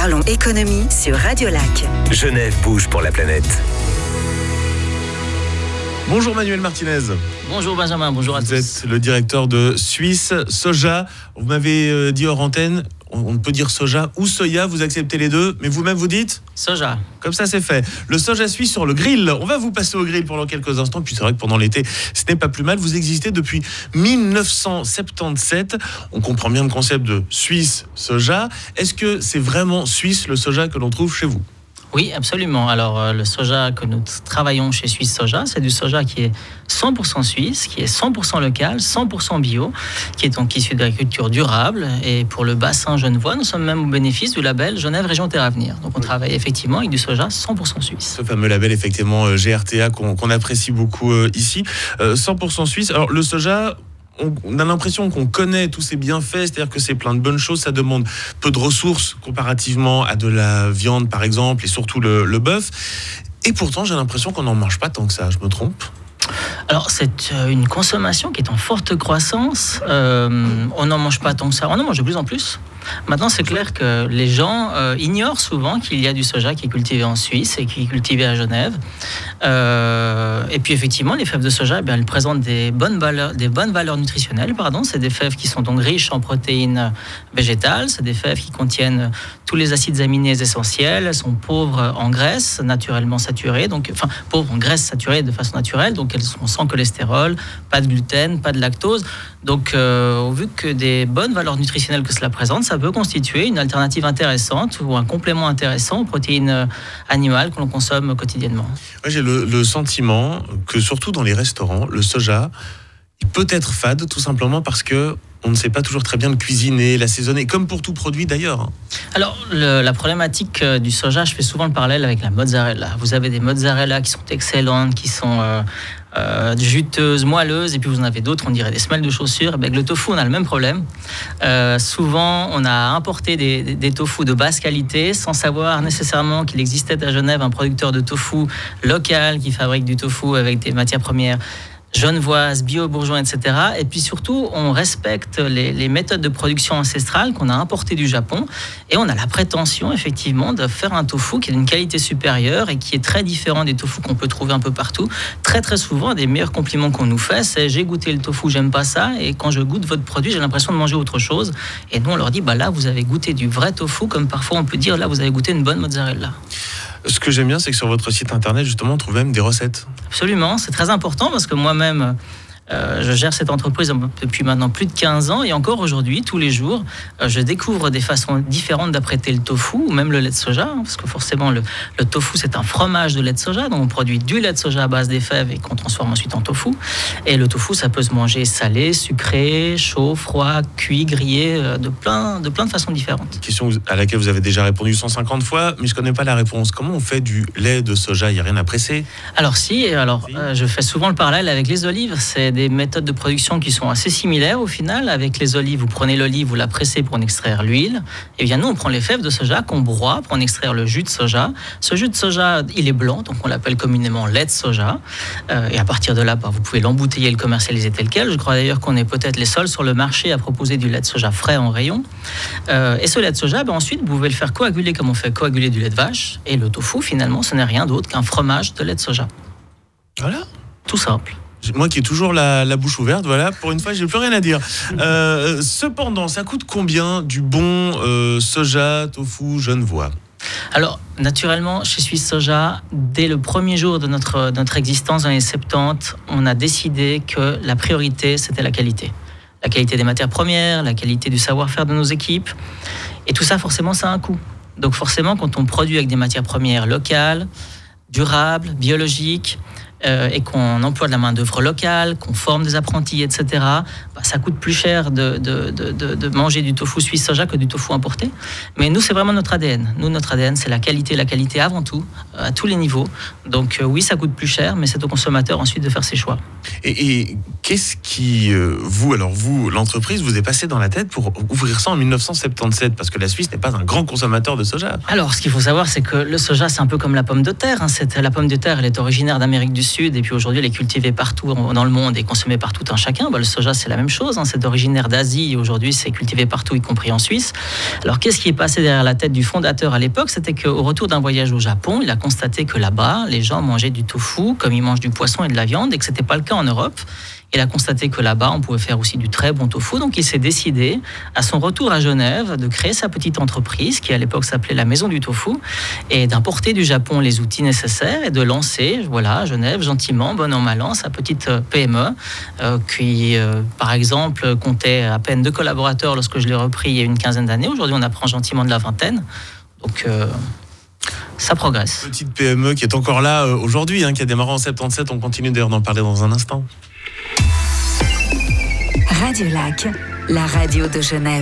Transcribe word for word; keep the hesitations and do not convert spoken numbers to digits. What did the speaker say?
Parlons économie sur Radio Lac. Genève bouge pour la planète. Bonjour Manuel Martinez. Bonjour Benjamin, bonjour à vous tous. Vous êtes le directeur de Suisse Soja. Vous m'avez dit hors antenne, on peut dire soja ou soya, vous acceptez les deux, mais vous-même vous dites soja. Comme ça c'est fait. Le soja suisse sur le grill. On va vous passer au grill pendant quelques instants. Puis c'est vrai que pendant l'été, ce n'est pas plus mal. Vous existez depuis dix-neuf cent soixante-dix-sept. On comprend bien le concept de Suisse Soja. Est-ce que c'est vraiment suisse le soja que l'on trouve chez vous ? Oui, absolument. Alors, euh, le soja que nous travaillons chez Suisse Soja, c'est du soja qui est cent pour cent suisse, qui est cent pour cent local, cent pour cent bio, qui est donc issu d'agriculture durable. Et pour le bassin genevois, nous sommes même au bénéfice du label Genève Région Terre Avenir. Donc, on travaille effectivement avec du soja cent pour cent suisse. Ce fameux label, effectivement, G R T A, qu'on, qu'on apprécie beaucoup euh, ici. Euh, cent pour cent suisse. Alors, le soja... on a l'impression qu'on connaît tous ses bienfaits, c'est-à-dire que c'est plein de bonnes choses, ça demande peu de ressources comparativement à de la viande par exemple, et surtout le, le bœuf. Et pourtant, j'ai l'impression qu'on n'en mange pas tant que ça, je me trompe ? Alors, c'est une consommation qui est en forte croissance. Euh, on n'en mange pas tant que ça, on en mange de plus en plus. Maintenant, c'est clair que les gens euh, ignorent souvent qu'il y a du soja qui est cultivé en Suisse et qui est cultivé à Genève. Euh, et puis, effectivement, les fèves de soja, eh bien, elles présentent des bonnes valeurs, des bonnes valeurs nutritionnelles. Pardon. C'est des fèves qui sont donc riches en protéines végétales. C'est des fèves qui contiennent tous les acides aminés essentiels. Elles sont pauvres en graisse, naturellement saturées. Donc, enfin, pauvres en graisse saturée de façon naturelle. Donc, elles sont sans cholestérol, pas de gluten, pas de lactose. Donc, euh, au vu que des bonnes valeurs nutritionnelles que cela présente, ça peut constituer une alternative intéressante ou un complément intéressant aux protéines animales que l'on consomme quotidiennement. Moi, j'ai le, le sentiment que surtout dans les restaurants, le soja, il peut être fade tout simplement parce que on ne sait pas toujours très bien le cuisiner, l'assaisonner, comme pour tout produit d'ailleurs. Alors, le, la problématique du soja, je fais souvent le parallèle avec la mozzarella. Vous avez des mozzarella qui sont excellentes, qui sont euh, euh, juteuses, moelleuses, et puis vous en avez d'autres, on dirait des semelles de chaussures. Avec le tofu, on a le même problème. Euh, souvent, on a importé des, des, des tofu de basse qualité, sans savoir nécessairement qu'il existait à Genève un producteur de tofu local qui fabrique du tofu avec des matières premières genevoise, bio, bourgeois, et cetera. Et puis surtout, on respecte les, les méthodes de production ancestrales qu'on a importées du Japon et on a la prétention, effectivement, de faire un tofu qui est d'une qualité supérieure et qui est très différent des tofu qu'on peut trouver un peu partout. Très, très souvent, un des meilleurs compliments qu'on nous fait, c'est « j'ai goûté le tofu, j'aime pas ça, et quand je goûte votre produit, j'ai l'impression de manger autre chose ». Et nous, on leur dit bah « là, vous avez goûté du vrai tofu », comme parfois on peut dire « là, vous avez goûté une bonne mozzarella ». Ce que j'aime bien, c'est que sur votre site internet, justement, on trouve même des recettes. Absolument, c'est très important parce que moi-même, euh, je gère cette entreprise depuis maintenant plus de quinze ans et encore aujourd'hui, tous les jours, euh, je découvre des façons différentes d'apprêter le tofu ou même le lait de soja, hein, parce que forcément, le, le tofu, c'est un fromage de lait de soja, donc on produit du lait de soja à base des fèves et qu'on transforme ensuite en tofu. Et le tofu, ça peut se manger salé, sucré, chaud, froid, cuit, grillé, euh, de, plein, de plein de façons différentes. Question à laquelle vous avez déjà répondu cent cinquante fois, mais je ne connais pas la réponse. Comment on fait du lait de soja ? Il n'y a rien à presser ? Alors si, alors euh, je fais souvent le parallèle avec les olives. C'est des méthodes de production qui sont assez similaires au final. Avec les olives, vous prenez l'olive, vous la pressez pour en extraire l'huile. Et bien nous, on prend les fèves de soja qu'on broie pour en extraire le jus de soja. Ce jus de soja, il est blanc, donc on l'appelle communément lait de soja. Euh, et à partir de là, bah, vous pouvez l'embouteiller et le commercialiser tel quel. Je crois d'ailleurs qu'on est peut-être les seuls sur le marché à proposer du lait de soja frais en rayon. Euh, et ce lait de soja, bah, ensuite, vous pouvez le faire coaguler comme on fait coaguler du lait de vache. Et le tofu, finalement, ce n'est rien d'autre qu'un fromage de lait de soja. Voilà. Tout simple. Moi qui ai toujours la, la bouche ouverte, voilà, pour une fois, j'ai plus rien à dire. Euh, cependant, ça coûte combien du bon euh, soja, tofu, genevois ? Alors, naturellement, chez Suisse Soja, dès le premier jour de notre, notre existence dans les soixante-dix, on a décidé que la priorité, c'était la qualité. La qualité des matières premières, la qualité du savoir-faire de nos équipes. Et tout ça, forcément, ça a un coût. Donc forcément, quand on produit avec des matières premières locales, durables, biologiques, euh, et qu'on emploie de la main-d'œuvre locale, qu'on forme des apprentis, et cetera, bah, ça coûte plus cher de, de, de, de manger du tofu Suisse Soja que du tofu importé. Mais nous, c'est vraiment notre A D N. Nous, notre A D N, c'est la qualité, la qualité avant tout, à tous les niveaux. Donc euh, oui, ça coûte plus cher, mais c'est au consommateur ensuite de faire ses choix. Et, et qu'est-ce qui, euh, vous, alors vous, l'entreprise, vous est passé dans la tête pour ouvrir ça en dix-neuf cent soixante-dix-sept, parce que la Suisse n'est pas un grand consommateur de soja. Alors, ce qu'il faut savoir, c'est que le soja, c'est un peu comme la pomme de terre. Hein. C'est, la pomme de terre, elle est originaire d'Amérique du Sud. Sud et puis aujourd'hui il est cultivé partout dans le monde et consommé par tout un chacun, bah, le soja c'est la même chose, hein, c'est originaire d'Asie et aujourd'hui c'est cultivé partout y compris en Suisse. Alors qu'est-ce qui est passé derrière la tête du fondateur à l'époque? C'était qu'au retour d'un voyage au Japon, il a constaté que là-bas les gens mangeaient du tofu comme ils mangent du poisson et de la viande et que c'était pas le cas en Europe. Il a constaté que là-bas, on pouvait faire aussi du très bon tofu. Donc, il s'est décidé, à son retour à Genève, de créer sa petite entreprise, qui à l'époque s'appelait la Maison du Tofu, et d'importer du Japon les outils nécessaires et de lancer, voilà, à Genève, gentiment, bon an, mal an, sa petite P M E, euh, qui, euh, par exemple, comptait à peine deux collaborateurs lorsque je l'ai repris il y a une quinzaine d'années. Aujourd'hui, on apprend gentiment de la vingtaine. Donc... Euh, ça progresse. Petite P M E qui est encore là euh, aujourd'hui, hein, qui a démarré en soixante-dix-sept. On continue d'ailleurs d'en parler dans un instant. Radio Lac, la radio de Genève.